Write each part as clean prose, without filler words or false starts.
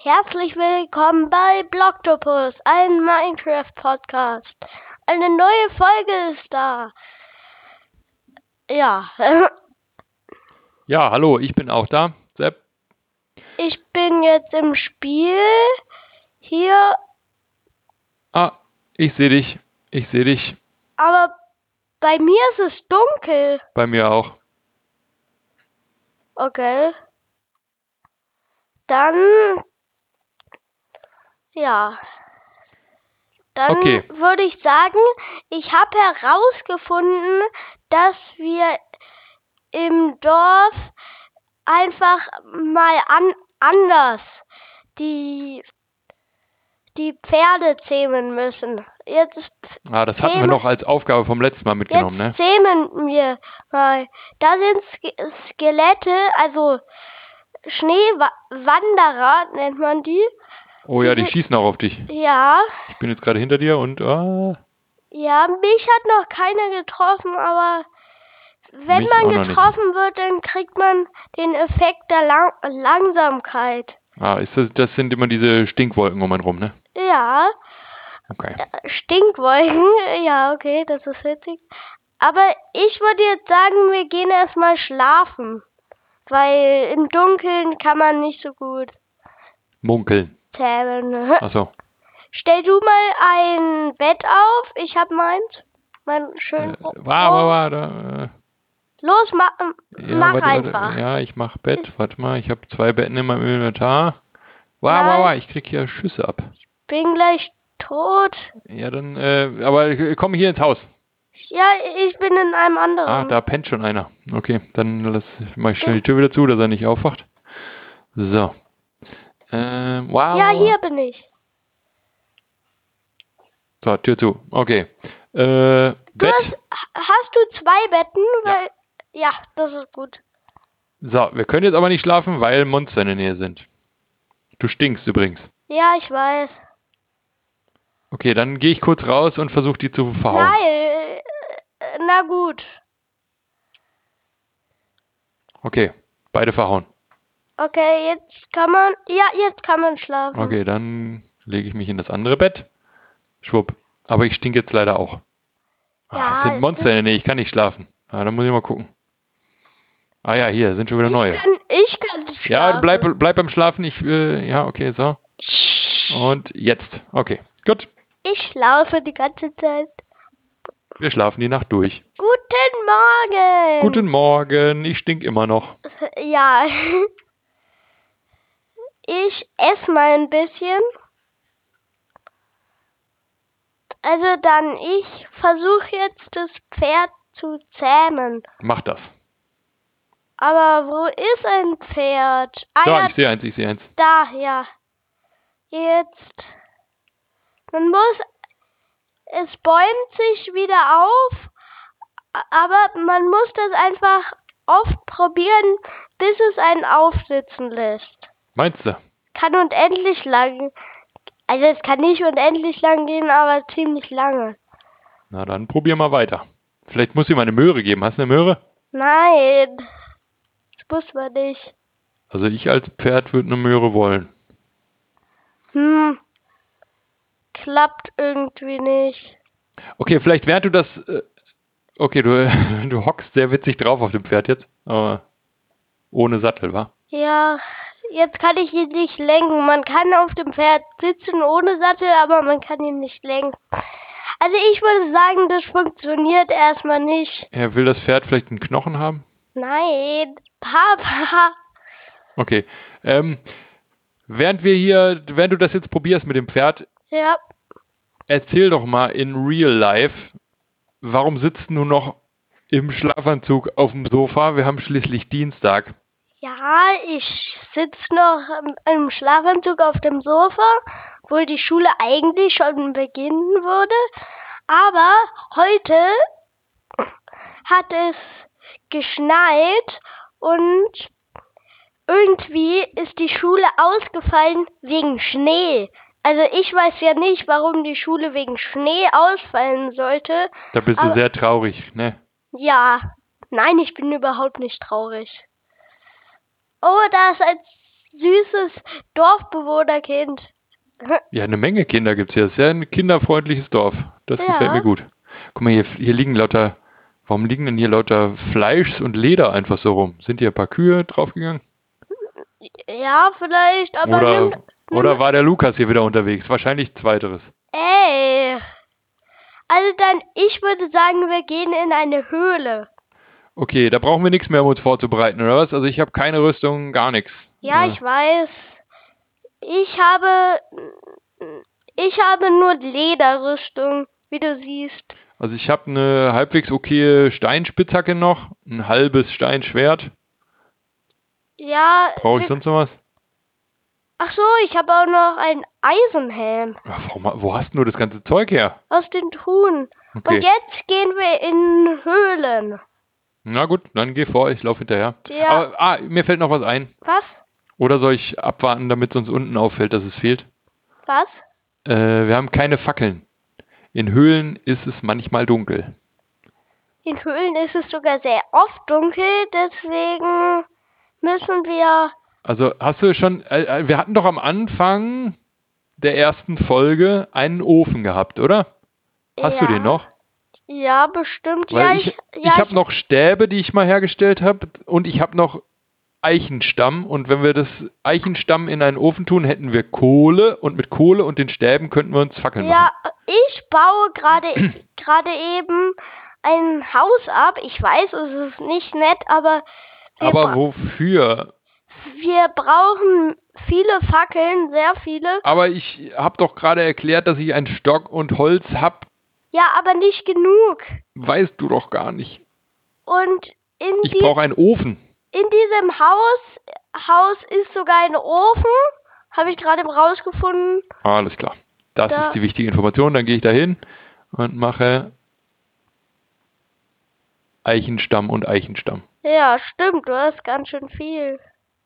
Herzlich willkommen bei Blocktopus, ein Minecraft-Podcast. Eine neue Folge ist da. Ja. Ja, hallo, ich bin auch da, Sepp. Ich bin jetzt im Spiel. Hier. Ah, ich sehe dich. Aber bei mir ist es dunkel. Bei mir auch. Okay. Dann. Ja. Dann Okay. würde ich sagen, ich habe herausgefunden, dass wir im Dorf einfach mal anders die Pferde zähmen müssen. Jetzt Das hatten wir noch als Aufgabe vom letzten Mal mitgenommen, jetzt ne? zähmen wir mal. Da sind Skelette, also Schneewanderer nennt man die. Oh ja, die schießen auch auf dich. Ja. Ich bin jetzt gerade hinter dir und Ja, mich hat noch keiner getroffen, aber wenn Mich man auch noch getroffen wird, dann kriegt man den Effekt der Langsamkeit. das sind immer diese Stinkwolken um einen rum, ne? Ja. Okay. Stinkwolken, ja, okay, das ist witzig. Aber ich würde jetzt sagen, wir gehen erstmal schlafen. Weil im Dunkeln kann man nicht so gut Munkeln. zähmen. Achso. Stell du mal ein Bett auf. Ich hab meins. Mein schön. Los, mach einfach. Ja, ich mach Bett. Warte mal, ich habe 2 Betten in meinem Inventar. Ich krieg hier Schüsse ab. Bin gleich tot. Ja, dann, aber komm hier ins Haus. Ja, ich bin in einem anderen. Da pennt schon einer. Okay, dann mach ich schnell die Tür wieder zu, dass er nicht aufwacht. So. Ja, hier bin ich. So, Tür zu. Okay. Bett. Hast du 2 Betten? Weil, ja, das ist gut. So, wir können jetzt aber nicht schlafen, weil Monster in der Nähe sind. Du stinkst übrigens. Ja, ich weiß. Okay, dann gehe ich kurz raus und versuche die zu verhauen. Nein, na gut. Okay, beide verhauen. Okay, jetzt kann man schlafen. Okay, dann lege ich mich in das andere Bett. Schwupp. Aber ich stink jetzt leider auch. Ja, es sind Monster in der Nähe, ich kann nicht schlafen. Dann muss ich mal gucken. Ja, hier sind schon wieder neue. Ich kann schlafen. Ja, bleib beim Schlafen. Okay, so. Und jetzt. Okay, gut. Ich schlafe die ganze Zeit. Wir schlafen die Nacht durch. Guten Morgen. Guten Morgen, ich stink immer noch. Ja. Ich esse mal ein bisschen. Also dann, ich versuche jetzt das Pferd zu zähmen. Mach das. Aber wo ist ein Pferd? Ja, ich sehe eins. Da, ja. Jetzt. Es bäumt sich wieder auf, aber man muss das einfach oft probieren, bis es einen aufsitzen lässt. Meinst du? Kann unendlich lang. Also es kann nicht unendlich lang gehen, aber ziemlich lange. Na dann probier mal weiter. Vielleicht muss ich mal eine Möhre geben. Hast du eine Möhre? Nein. Das muss man nicht. Also ich als Pferd würde eine Möhre wollen. Klappt irgendwie nicht. Okay, vielleicht während du das... Okay, du hockst sehr witzig drauf auf dem Pferd jetzt. Aber ohne Sattel, wa? Ja, jetzt kann ich ihn nicht lenken. Man kann auf dem Pferd sitzen ohne Sattel, aber man kann ihn nicht lenken. Also ich würde sagen, das funktioniert erstmal nicht. Ja, will das Pferd vielleicht einen Knochen haben? Nein, Papa. Okay, während du das jetzt probierst mit dem Pferd, Ja. erzähl doch mal in real life, warum sitzt du noch im Schlafanzug auf dem Sofa? Wir haben schließlich Dienstag. Ja, ich sitze noch im Schlafanzug auf dem Sofa, obwohl die Schule eigentlich schon beginnen würde. Aber heute hat es geschneit und irgendwie ist die Schule ausgefallen wegen Schnee. Also ich weiß ja nicht, warum die Schule wegen Schnee ausfallen sollte. Da bist du sehr traurig, ne? Ja, nein, ich bin überhaupt nicht traurig. Oh, da ist ein süßes Dorfbewohnerkind. Ja, eine Menge Kinder gibt's hier. Das ist ja ein kinderfreundliches Dorf. Das Ja. gefällt mir gut. Guck mal, hier liegen lauter, warum liegen denn hier lauter Fleisch und Leder einfach so rum? Sind hier ein paar Kühe draufgegangen? Ja, vielleicht, aber Oder war der Lukas hier wieder unterwegs? Wahrscheinlich zweiteres. Ey. Also dann, ich würde sagen, wir gehen in eine Höhle. Okay, da brauchen wir nichts mehr, um uns vorzubereiten, oder was? Also ich habe keine Rüstung, gar nichts. Ja, ich weiß. Ich habe nur Lederrüstung, wie du siehst. Also ich habe eine halbwegs okaye Steinspitzhacke noch, ein halbes Steinschwert. Ja. Brauche ich sonst noch was? Ach so, ich habe auch noch einen Eisenhelm. Wo hast du das ganze Zeug her? Aus den Truhen. Okay. Und jetzt gehen wir in Höhlen. Na gut, dann geh vor, ich laufe hinterher. Ja. Aber, mir fällt noch was ein. Was? Oder soll ich abwarten, damit es uns unten auffällt, dass es fehlt? Was? Wir haben keine Fackeln. In Höhlen ist es manchmal dunkel. In Höhlen ist es sogar sehr oft dunkel, deswegen müssen wir... Also hast du schon, wir hatten doch am Anfang der ersten Folge einen Ofen gehabt, oder? Hast du den noch? Ja, bestimmt. Weil ich habe noch Stäbe, die ich mal hergestellt habe, und ich habe noch Eichenstamm, und wenn wir das Eichenstamm in einen Ofen tun, hätten wir Kohle, und mit Kohle und den Stäben könnten wir uns Fackeln machen. Ja, ich baue gerade eben ein Haus ab. Ich weiß, es ist nicht nett, aber wofür? wir brauchen viele Fackeln, sehr viele. Aber ich habe doch gerade erklärt, dass ich einen Stock und Holz habe. Ja, aber nicht genug. Weißt du doch gar nicht. Und ich brauche einen Ofen. In diesem Haus ist sogar ein Ofen. Habe ich gerade rausgefunden. Alles klar. Das ist die wichtige Information. Dann gehe ich da hin und mache Eichenstamm und Eichenstamm. Ja, stimmt. Du hast ganz schön viel.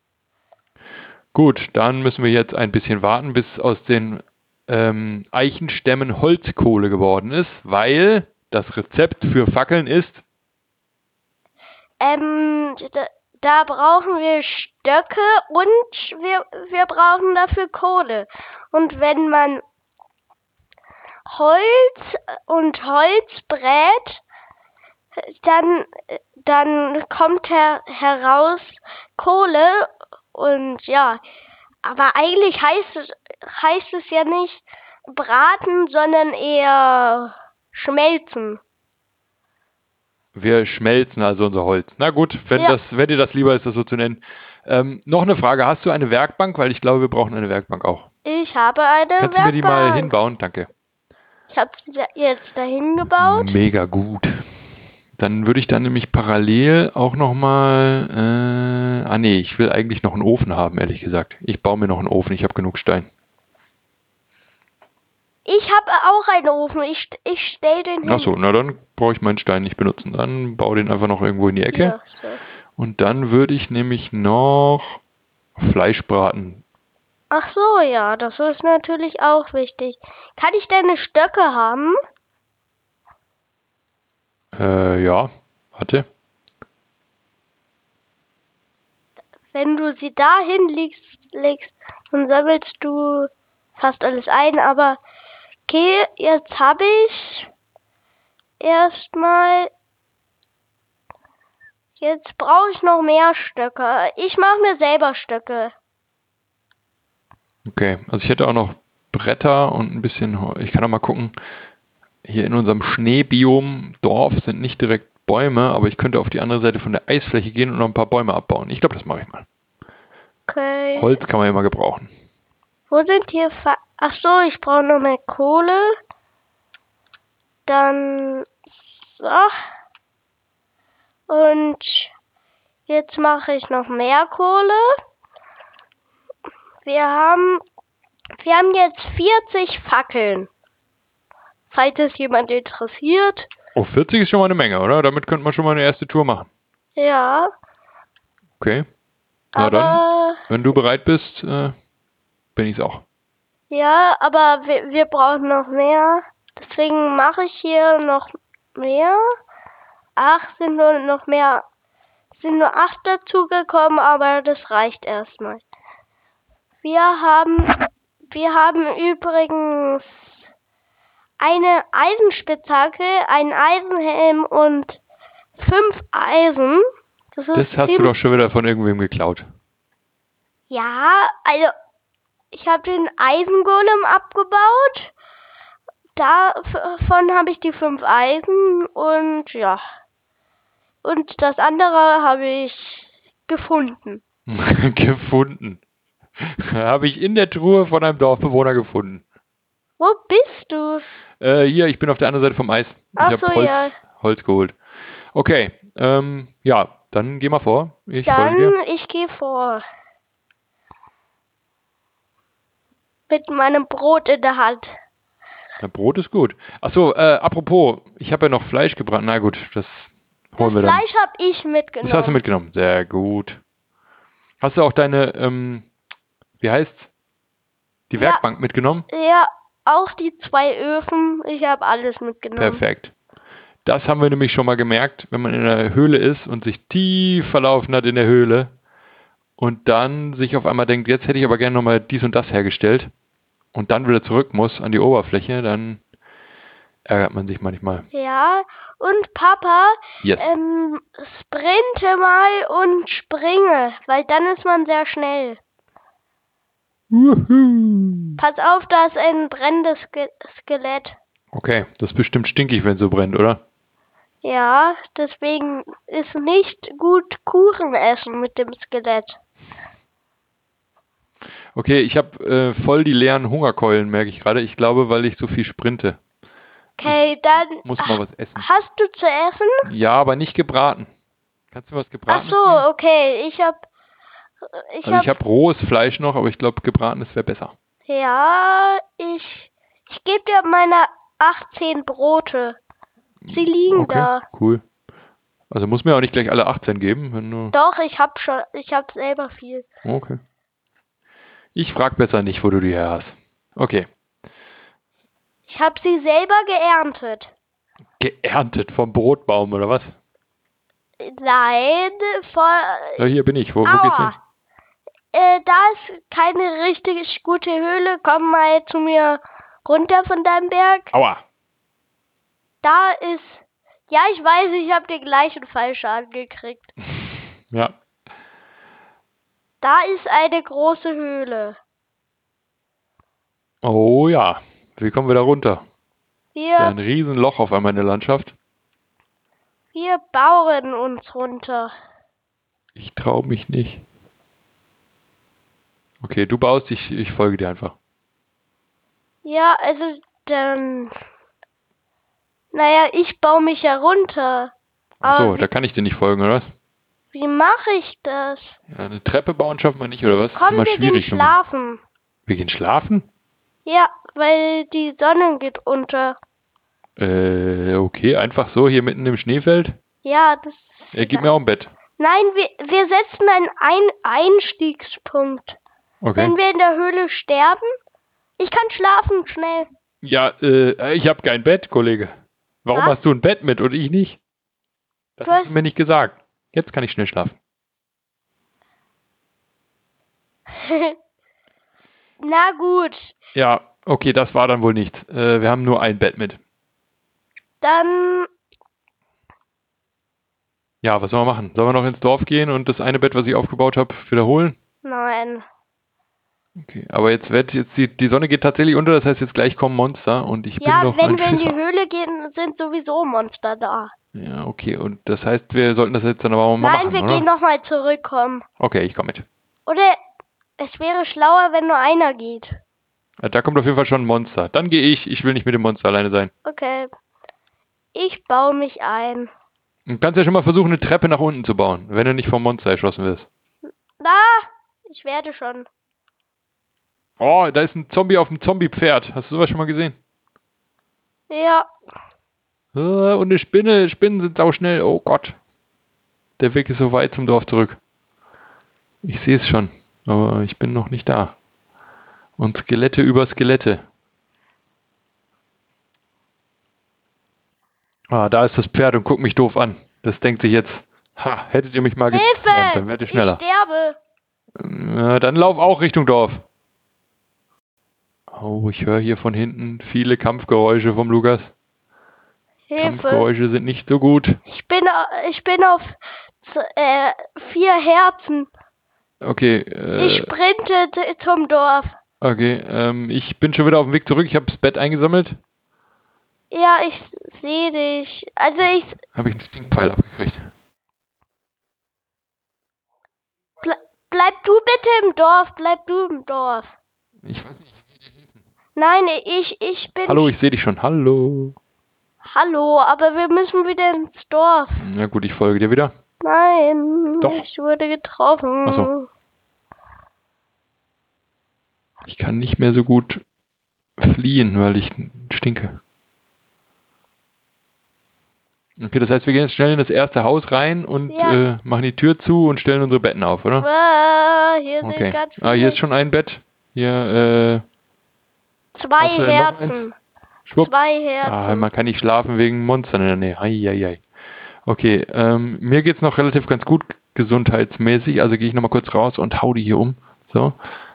Gut, dann müssen wir jetzt ein bisschen warten, bis aus den Eichenstämmen Holzkohle geworden ist, weil das Rezept für Fackeln ist... Da brauchen wir Stöcke und wir brauchen dafür Kohle. Und wenn man Holz und Holz brät, dann kommt heraus Kohle. Und ja, aber eigentlich heißt es ja nicht braten, sondern eher schmelzen. Wir schmelzen also unser Holz. Na gut, wenn dir das lieber ist, das so zu nennen. Noch eine Frage, hast du eine Werkbank? Weil ich glaube, wir brauchen eine Werkbank auch. Ich habe eine Werkbank. Kannst du mir die mal hinbauen? Danke. Ich habe sie jetzt dahin gebaut. Mega gut. Dann würde ich dann nämlich parallel auch nochmal... nee, ich will eigentlich noch einen Ofen haben, ehrlich gesagt. Ich baue mir noch einen Ofen, ich habe genug Stein. Ich habe auch einen Ofen, ich stell den hin. Achso, na dann brauche ich meinen Stein nicht benutzen. Dann baue den einfach noch irgendwo in die Ecke. Ja, so. Und dann würde ich nämlich noch Fleisch braten. Ach so, ja, das ist natürlich auch wichtig. Kann ich deine Stöcke haben? Ja, warte. Wenn du sie dahin legst, dann sammelst du fast alles ein, aber okay, jetzt habe ich erstmal. Jetzt brauche ich noch mehr Stöcke. Ich mache mir selber Stöcke. Okay, also ich hätte auch noch Bretter und ein bisschen... Ich kann auch mal gucken. Hier in unserem Schneebiom Dorf sind nicht direkt Bäume, aber ich könnte auf die andere Seite von der Eisfläche gehen und noch ein paar Bäume abbauen. Ich glaube, das mache ich mal. Okay. Holz kann man immer gebrauchen. Wo sind hier Ach so, ich brauche noch mehr Kohle. Dann so. Und jetzt mache ich noch mehr Kohle. Wir haben jetzt 40 Fackeln. Falls es jemand interessiert. Oh, 40 ist schon mal eine Menge, oder? Damit könnte man schon mal eine erste Tour machen. Ja. Okay. Na dann, wenn du bereit bist, bin ich's auch. Ja, aber wir brauchen noch mehr. Deswegen mache ich hier noch mehr. Sind nur 8 dazugekommen, aber das reicht erstmal. wir haben übrigens eine Eisenspitzhacke, einen Eisenhelm und 5 Eisen. Das hast du doch schon wieder von irgendwem geklaut. Ja, also ich habe den Eisengolem abgebaut. Davon habe ich die 5 Eisen und ja. Und das andere habe ich gefunden. Gefunden. Habe ich in der Truhe von einem Dorfbewohner gefunden. Wo bist du? Hier, ich bin auf der anderen Seite vom Eis. Ach Ich so, habe ja. Holz geholt. Okay, ja, dann geh mal vor. Ich folge dir. Ich gehe vor. Mit meinem Brot in der Hand. Ja, Brot ist gut. Achso, apropos, ich habe ja noch Fleisch gebrannt. Na gut, das holen wir dann. Fleisch habe ich mitgenommen. Das hast du mitgenommen. Sehr gut. Hast du auch deine, wie heißt's? Die Werkbank mitgenommen? Ja, auch die 2 Öfen. Ich habe alles mitgenommen. Perfekt. Das haben wir nämlich schon mal gemerkt, wenn man in der Höhle ist und sich tief verlaufen hat in der Höhle und dann sich auf einmal denkt, jetzt hätte ich aber gerne nochmal dies und das hergestellt und dann wieder zurück muss an die Oberfläche, dann ärgert man sich manchmal. Ja, und Papa, Yes. sprinte mal und springe, weil dann ist man sehr schnell. Wuhu. Pass auf, da ist ein brennendes Skelett. Okay, das ist bestimmt stinkig, wenn es so brennt, oder? Ja, deswegen ist nicht gut Kuchen essen mit dem Skelett. Okay, ich habe voll die leeren Hungerkeulen, merke ich gerade. Ich glaube, weil ich so viel sprinte. Okay, dann Muss mal was essen. hast du zu essen? Ja, aber nicht gebraten. Kannst du was gebraten? Ach so, okay. Ich hab rohes Fleisch noch, aber ich glaube, gebratenes wäre besser. Ja, ich gebe dir meine 18 Brote. Sie liegen da. Cool. Also muss mir auch nicht gleich alle 18 geben, wenn du... Doch, ich hab selber viel. Okay. Ich frag besser nicht, wo du die her hast. Okay. Ich habe sie selber geerntet. Geerntet vom Brotbaum, oder was? Nein, Ja, hier bin ich. Wo geht's hin? Da ist keine richtig gute Höhle. Komm mal zu mir runter von deinem Berg. Aua. Da ist... Ja, ich weiß, ich habe den gleichen Fallschaden gekriegt. Ja. Da ist eine große Höhle. Oh ja. Wie kommen wir da runter? Wir, Ein Riesenloch auf einmal in der Landschaft. wir bauen uns runter. Ich traue mich nicht. Okay, du baust, ich folge dir einfach. Ja, also dann... Naja, ich baue mich ja runter. Achso, Aber da kann ich dir nicht folgen, oder was? wie mache ich das? Ja, eine Treppe bauen schaffen wir nicht, oder was? Komm, Immer wir gehen schwierig. schlafen. Wir gehen schlafen? Ja, weil die Sonne geht unter. Okay, einfach so hier mitten im Schneefeld? Ja, das... Gib mir auch ein Bett. Nein, wir setzen einen Einstiegspunkt. Okay. Wenn wir in der Höhle sterben, ich kann schlafen, schnell. Ja, ich habe kein Bett, Kollege. Warum Was? hast du ein Bett mit und ich nicht? Das Du hast hast- du mir nicht gesagt. Jetzt kann ich schnell schlafen. Na gut, Ja, okay, das war dann wohl nichts. Wir haben nur ein Bett mit. dann... Ja, was sollen wir machen? Sollen wir noch ins Dorf gehen und das eine Bett, was ich aufgebaut habe, wiederholen? Nein. Okay, aber jetzt die Sonne geht tatsächlich unter, das heißt jetzt gleich kommen Monster und ich Ja, bin noch wenn ein wir in die Schisser. Höhle gehen, sind sowieso Monster da. Ja, okay, und das heißt, wir sollten das jetzt dann aber auch mal Nein, machen, wir oder? gehen nochmal zurückkommen. Okay, ich komme mit. Oder es wäre schlauer, wenn nur einer geht. Da kommt auf jeden Fall schon ein Monster. Dann gehe ich. Ich will nicht mit dem Monster alleine sein. Okay. Ich baue mich ein. Du kannst ja schon mal versuchen, eine Treppe nach unten zu bauen, wenn du nicht vom Monster erschossen wirst. Da, ich werde schon. Oh, da ist ein Zombie auf dem Zombie-Pferd. Hast du sowas schon mal gesehen? Ja, Und eine Spinne. Spinnen sind sau schnell. Oh Gott. Der Weg ist so weit zum Dorf zurück. Ich sehe es schon, aber ich bin noch nicht da. Und Skelette über Skelette. Ah, da ist das Pferd und guckt mich doof an. Das denkt sich jetzt, ha, hättet ihr mich mal Hilfe! dann wärt ihr schneller. Ich sterbe. Dann lauf auch Richtung Dorf. Oh, ich höre hier von hinten viele Kampfgeräusche vom Lukas. Hilfe. Kampfgeräusche sind nicht so gut. Ich bin auf 4 Herzen. Okay, Ich sprinte zum Dorf. okay, ich bin schon wieder auf dem Weg zurück. Ich habe das Bett eingesammelt. Ja, ich sehe dich. Also Habe ich einen Stinkpfeil abgekriegt. bleib du bitte im Dorf. Bleib du im Dorf. Ich weiß nicht. Nein, ich bin... Hallo, ich sehe dich schon. Hallo. Hallo, aber wir müssen wieder ins Dorf. Na gut, ich folge dir wieder. Nein, Doch. ich wurde getroffen. Ach so. Ich kann nicht mehr so gut fliehen, weil ich stinke. Okay, das heißt, wir gehen jetzt schnell in das erste Haus rein und Ja. machen die Tür zu und stellen unsere Betten auf, oder? Hier Okay. sind ganz viele. Hier ist schon ein Bett. Hier, 2 Hast du denn noch Herzen. schwupp. 2 Herzen. Man kann nicht schlafen wegen Monstern in der Nähe. Eieiei. Okay, mir geht's noch relativ ganz gut gesundheitsmäßig, also gehe ich nochmal kurz raus und hau die hier um. So.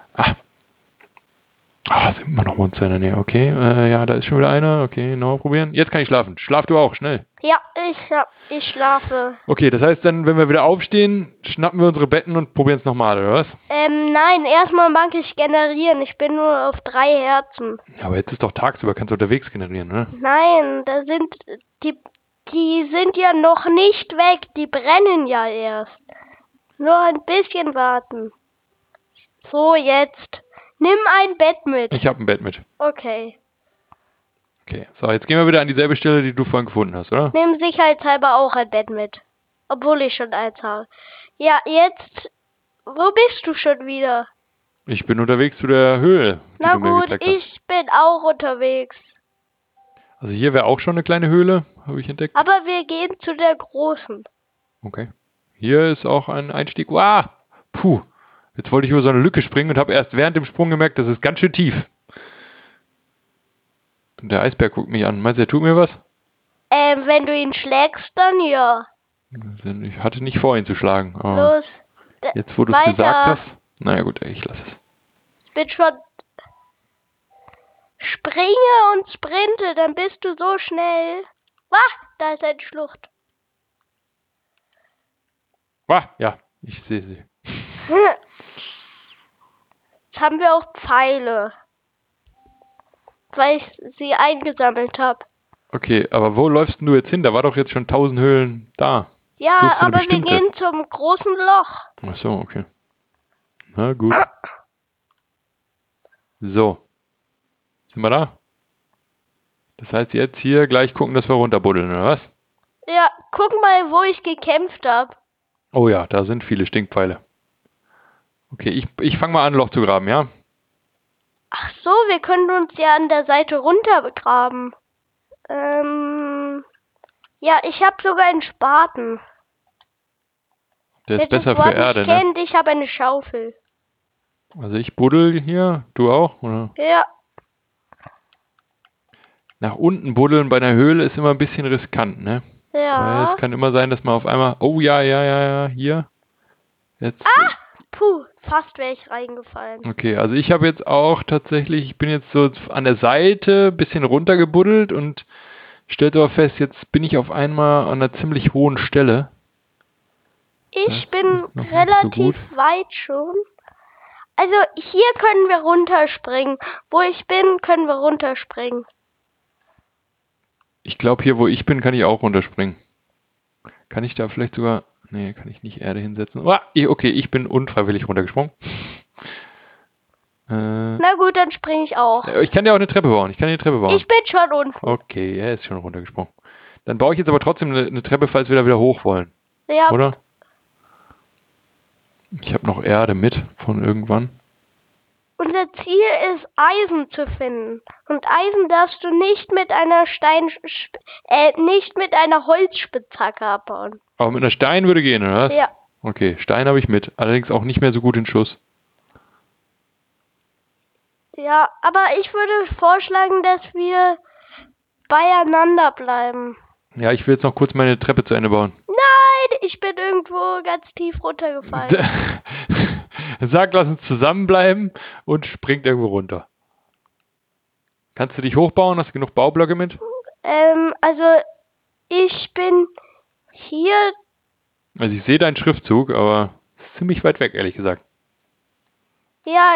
Sind immer noch Monster in der Nähe. Okay, ja, da ist schon wieder einer. Okay, nochmal probieren. Jetzt kann ich schlafen. Schlaf du auch, schnell. Ja, ich schlafe. Okay, das heißt dann, wenn wir wieder aufstehen, schnappen wir unsere Betten und probieren es nochmal, oder was? Nein, erstmal mag ich generieren. Ich bin nur auf 3 Herzen. Ja, aber jetzt ist doch tagsüber, kannst du unterwegs generieren, ne? Nein, da sind die sind ja noch nicht weg. Die brennen ja erst. Nur ein bisschen warten. So, jetzt. Nimm ein Bett mit. Ich habe ein Bett mit. Okay. Okay, so, jetzt gehen wir wieder an dieselbe Stelle, die du vorhin gefunden hast, oder? Nimm sicherheitshalber auch ein Bett mit. Obwohl ich schon eins habe. Ja, jetzt... Wo bist du schon wieder? Ich bin unterwegs zu der Höhle, die Na du mir gut, gezeigt hast. ich bin auch unterwegs. Also hier wäre auch schon eine kleine Höhle, habe ich entdeckt. Aber wir gehen zu der großen. Okay. Hier ist auch ein Einstieg. Wow! Puh! Jetzt wollte ich über so eine Lücke springen und habe erst während dem Sprung gemerkt, das ist ganz schön tief. Und der Eisbär guckt mich an. Meinst du, er tut mir was? Wenn du ihn schlägst, dann ja. Ich hatte nicht vor, ihn zu schlagen. Aber Los. jetzt, wo du es Weiter. gesagt hast. Naja gut, ich lasse es. Ich bin schon... Springe und sprinte, dann bist du so schnell. Wah, da ist eine Schlucht. Ja, ich sehe sie. Jetzt haben wir auch Pfeile. Weil ich sie eingesammelt habe. Okay, aber wo läufst denn du jetzt hin? Da war doch jetzt schon 1000 Höhlen da. Ja, Suchst du eine aber wir bestimmte? gehen zum großen Loch. Ach so, okay. Na gut. So. Sind wir da? Das heißt jetzt hier gleich gucken, dass wir runterbuddeln, oder was? Ja, guck mal, wo ich gekämpft habe. Oh ja, da sind viele Stinkpfeile. Okay, ich fange mal an, ein Loch zu graben, ja? Ach so, wir können uns ja an der Seite runter begraben. Ja, ich habe sogar einen Spaten. Der ist Wer besser das für Wort Erde, nicht ne? kennt, ich habe eine Schaufel. Also ich buddel hier, du auch, oder? Ja, Nach unten buddeln bei einer Höhle ist immer ein bisschen riskant, ne? Weil ja. es kann immer sein, dass man auf einmal... Oh ja, hier. Jetzt... Puh, fast wäre ich reingefallen. Okay, also ich habe jetzt auch tatsächlich... Ich bin jetzt so an der Seite ein bisschen runtergebuddelt und stellt aber fest, jetzt bin ich auf einmal an einer ziemlich hohen Stelle. Ich Das bin ist noch nicht so relativ gut. weit schon. Also hier können wir runterspringen. Wo ich bin, können wir runterspringen. Ich glaube, hier, wo ich bin, kann ich auch runterspringen. Kann ich da vielleicht sogar... Nee, kann ich nicht Erde hinsetzen. Okay, ich bin unfreiwillig runtergesprungen. Na gut, dann springe ich auch. Ich kann ja auch eine Treppe bauen. Ich bin schon unten. Okay, er ist schon runtergesprungen. Dann baue ich jetzt aber trotzdem eine Treppe, falls wir da wieder hoch wollen. Ja, Oder? Ich habe noch Erde mit von irgendwann. unser Ziel ist, Eisen zu finden. Und Eisen darfst du nicht mit einer nicht mit einer Holzspitzhacke abbauen. Aber mit einer Stein würde gehen, oder was? Ja. Okay, Stein habe ich mit. Allerdings auch nicht mehr so gut in Schuss. Ja, aber ich würde vorschlagen, dass wir beieinander bleiben. Ja, ich will jetzt noch kurz meine Treppe zu Ende bauen. Nein, ich bin irgendwo ganz tief runtergefallen. Sag, lass uns zusammenbleiben und springt irgendwo runter. Kannst du dich hochbauen? Hast du genug Baublöcke mit? Also ich bin hier. Also ich sehe deinen Schriftzug, aber ist ziemlich weit weg, ehrlich gesagt. Ja,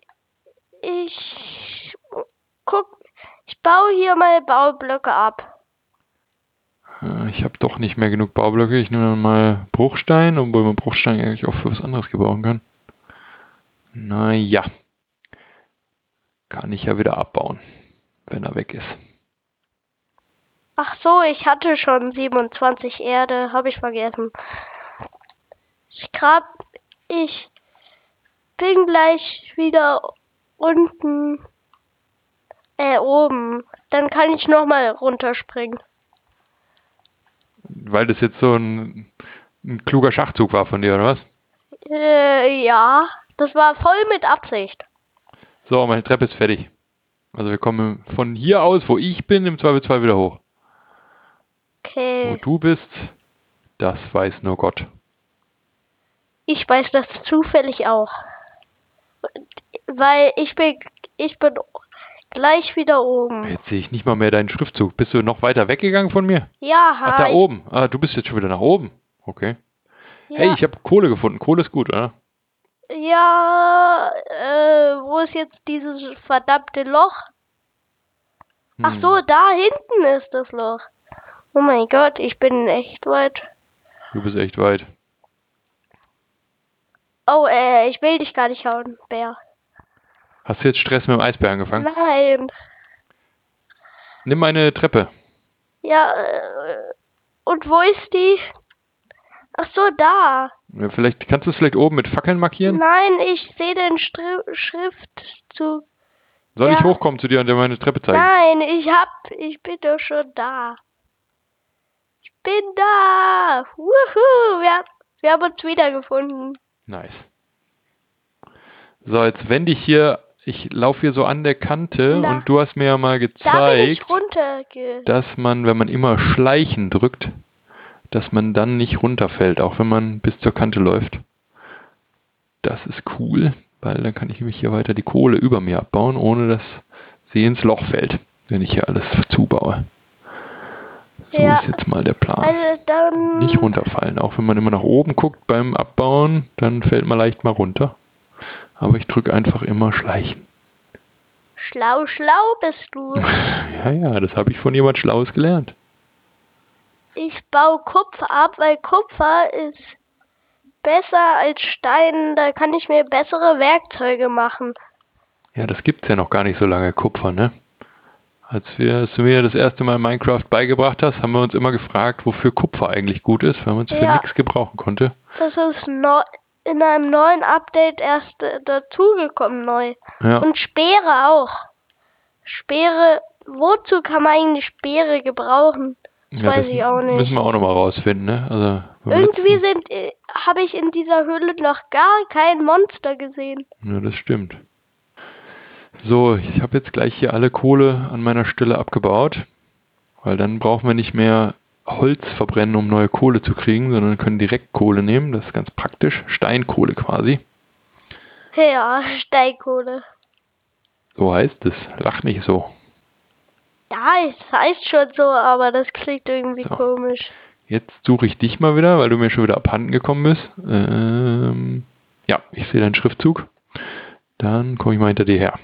ich baue hier mal Baublöcke ab. Ich habe doch nicht mehr genug Baublöcke. Ich nehme dann mal Bruchstein, obwohl man Bruchstein eigentlich auch für was anderes gebrauchen kann. Naja. Kann ich ja wieder abbauen, wenn er weg ist. Ach so, ich hatte schon 27 Erde, habe ich vergessen. Ich bin gleich wieder unten, oben. Dann kann ich nochmal runterspringen. Weil das jetzt so ein kluger Schachzug war von dir, oder was? Ja, das war voll mit Absicht. So, meine Treppe ist fertig. Also wir kommen von hier aus, wo ich bin, im Zweifelsfall wieder hoch. Okay. Wo du bist, das weiß nur Gott. Ich weiß das zufällig auch. Weil ich bin gleich wieder oben. Jetzt sehe ich nicht mal mehr deinen Schriftzug. Bist du noch weiter weggegangen von mir? Ja, Ach, da oben. Ah, du bist jetzt schon wieder nach oben. Okay. Ja. Hey, ich habe Kohle gefunden. Kohle ist gut, oder? Ja, wo ist jetzt dieses verdammte Loch? Ach so, da hinten ist das Loch. Oh mein Gott, ich bin echt weit. Du bist echt weit. Oh, ich will dich gar nicht hauen, Bär. Hast du jetzt Stress mit dem Eisbär angefangen? Nein. Nimm meine Treppe. Ja, und wo ist die? Ach so, da. Ja, kannst du es vielleicht oben mit Fackeln markieren? Nein, ich sehe den Schriftzug. Soll ich hochkommen zu dir und dir meine Treppe zeigen? Nein, ich bin doch schon da. Ich bin da. Wuhu, wir haben uns wiedergefunden. Nice. So, jetzt wende ich laufe hier so an der Kante und du hast mir ja mal gezeigt, dass man, wenn man immer Schleichen drückt, dass man dann nicht runterfällt, auch wenn man bis zur Kante läuft. Das ist cool, weil dann kann ich nämlich hier weiter die Kohle über mir abbauen, ohne dass sie ins Loch fällt, wenn ich hier alles zubaue. So ist jetzt mal der Plan. Also dann nicht runterfallen, auch wenn man immer nach oben guckt beim Abbauen, dann fällt man leicht mal runter. Aber ich drücke einfach immer Schleichen. Schlau bist du. Ja, das habe ich von jemand Schlaues gelernt. Ich baue Kupfer ab, weil Kupfer ist besser als Stein. Da kann ich mir bessere Werkzeuge machen. Ja, das gibt's ja noch gar nicht so lange, Kupfer, ne? Als du mir das erste Mal Minecraft beigebracht hast, haben wir uns immer gefragt, wofür Kupfer eigentlich gut ist, weil man es für nichts gebrauchen konnte. Das ist in einem neuen Update erst dazugekommen, neu. Ja. Und Speere auch. Speere, wozu kann man eigentlich Speere gebrauchen? Das weiß ich auch nicht. Müssen wir auch nochmal rausfinden, ne? Also, irgendwie habe ich in dieser Höhle noch gar kein Monster gesehen. Ja, das stimmt. So, ich habe jetzt gleich hier alle Kohle an meiner Stelle abgebaut, weil dann brauchen wir nicht mehr Holz verbrennen, um neue Kohle zu kriegen, sondern können direkt Kohle nehmen. Das ist ganz praktisch. Steinkohle quasi. Ja, Steinkohle. So heißt es. Lach nicht so. Ja, es heißt schon so, aber das klingt irgendwie komisch. Jetzt suche ich dich mal wieder, weil du mir schon wieder abhanden gekommen bist. Ja, ich sehe deinen Schriftzug. Dann komme ich mal hinter dir her.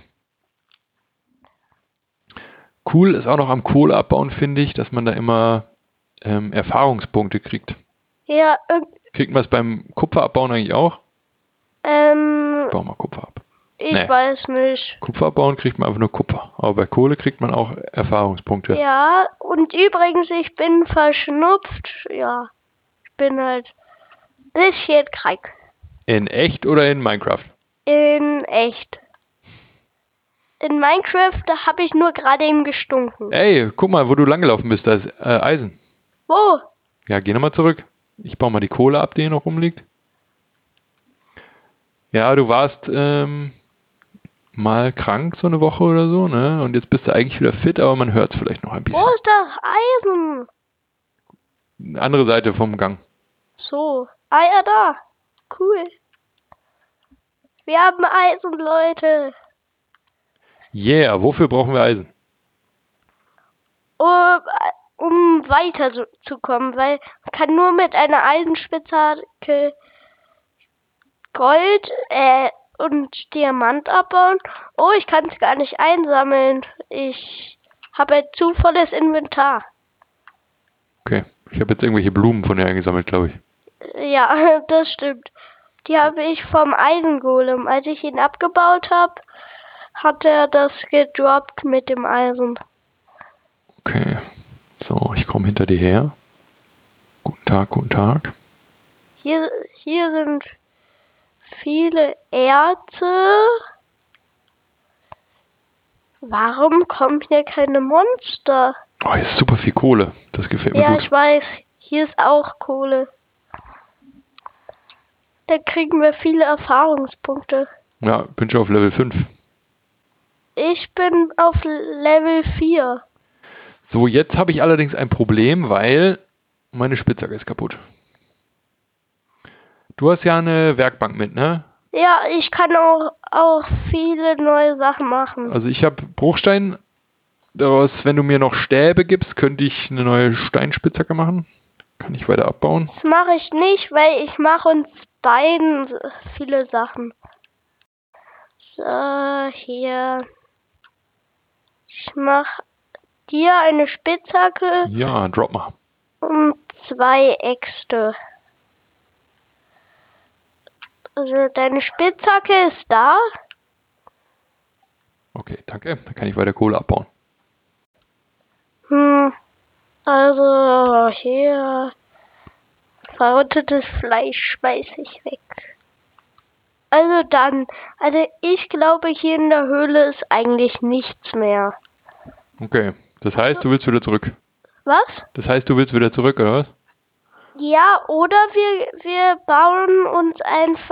Cool ist auch noch am Kohleabbauen, finde ich, dass man da immer Erfahrungspunkte kriegt. Ja. Kriegt man es beim Kupferabbauen eigentlich auch? Bau mal Kupfer ab. Ich weiß nicht. Kupfer abbauen kriegt man einfach nur Kupfer. Aber bei Kohle kriegt man auch Erfahrungspunkte. Ja, und übrigens, ich bin verschnupft. Ja, ich bin halt ein bisschen krank. In echt oder in Minecraft? In echt. In Minecraft, da habe ich nur gerade eben gestunken. Ey, guck mal, wo du langgelaufen bist, da ist Eisen. Wo? Ja, geh nochmal zurück. Ich baue mal die Kohle ab, die hier noch rumliegt. Ja, du warst mal krank so eine Woche oder so, ne? Und jetzt bist du eigentlich wieder fit, aber man hört es vielleicht noch ein bisschen. Wo ist das Eisen? Andere Seite vom Gang. So. Ah ja, da. Cool. Wir haben Eisen, Leute. Yeah, wofür brauchen wir Eisen? um weiterzukommen, weil man kann nur mit einer Eisenspitzhacke Gold und Diamant abbauen. Oh, ich kann es gar nicht einsammeln. Ich habe ein zu volles Inventar. Okay, ich habe jetzt irgendwelche Blumen von dir eingesammelt, glaube ich. Ja, das stimmt. Die habe ich vom Eisengolem. Als ich ihn abgebaut habe, hat er das gedroppt mit dem Eisen. Okay, so, ich komme hinter dir her. Guten Tag, guten Tag. Hier sind viele Erze. Warum kommen hier keine Monster? Oh, hier ist super viel Kohle. Das gefällt mir Ja, gut. ich weiß. Hier ist auch Kohle. Da kriegen wir viele Erfahrungspunkte. Ja, bin schon auf Level 5. Ich bin auf Level 4. So, jetzt habe ich allerdings ein Problem, weil meine Spitzhacke ist kaputt. Du hast ja eine Werkbank mit, ne? Ja, ich kann auch viele neue Sachen machen. Also ich habe Bruchstein. Daraus, wenn du mir noch Stäbe gibst, könnte ich eine neue Steinspitzhacke machen. Kann ich weiter abbauen. Das mache ich nicht, weil ich mache uns beiden viele Sachen. So, hier. Ich mache dir eine Spitzhacke Ja, drop mal. und 2 Äxte. Also deine Spitzhacke ist da. Okay, danke. Dann kann ich weiter Kohle abbauen. Also hier verrottetes Fleisch schmeiße ich weg. Also ich glaube, hier in der Höhle ist eigentlich nichts mehr. Okay, das heißt, du willst wieder zurück. Was? Das heißt, du willst wieder zurück, oder was? Ja, oder wir bauen uns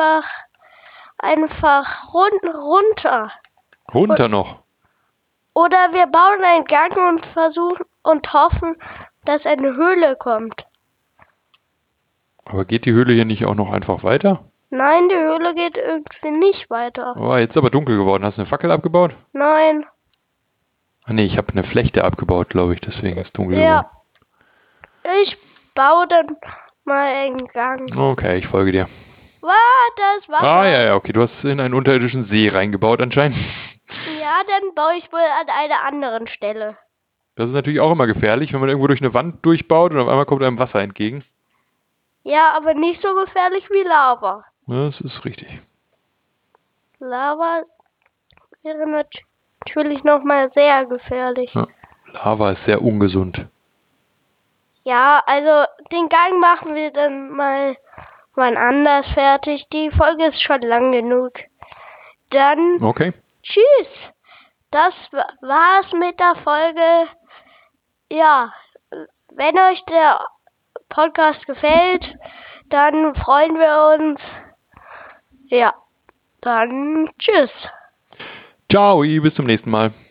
einfach runter. Runter noch. Oder wir bauen einen Gang und versuchen und hoffen, dass eine Höhle kommt. Aber geht die Höhle hier nicht auch noch einfach weiter? Nein, die Höhle geht irgendwie nicht weiter. Oh, jetzt ist aber dunkel geworden. Hast du eine Fackel abgebaut? Nein. Ah nee, ich habe eine Flechte abgebaut, glaube ich. Deswegen ist es dunkel geworden. Ja. Ich baue dann mal einen Gang. Okay, ich folge dir. Das Wasser. Ah, ja, okay. Du hast in einen unterirdischen See reingebaut anscheinend. Ja, dann baue ich wohl an einer anderen Stelle. Das ist natürlich auch immer gefährlich, wenn man irgendwo durch eine Wand durchbaut und auf einmal kommt einem Wasser entgegen. Ja, aber nicht so gefährlich wie Lava. Das ist richtig. Lava wäre natürlich nochmal sehr gefährlich. Ja. Lava ist sehr ungesund. Ja, also den Gang machen wir dann mal wann anders fertig. Die Folge ist schon lang genug. Dann Okay. tschüss. Das war's mit der Folge. Ja, wenn euch der Podcast gefällt, dann freuen wir uns. Ja, dann tschüss. Ciao, bis zum nächsten Mal.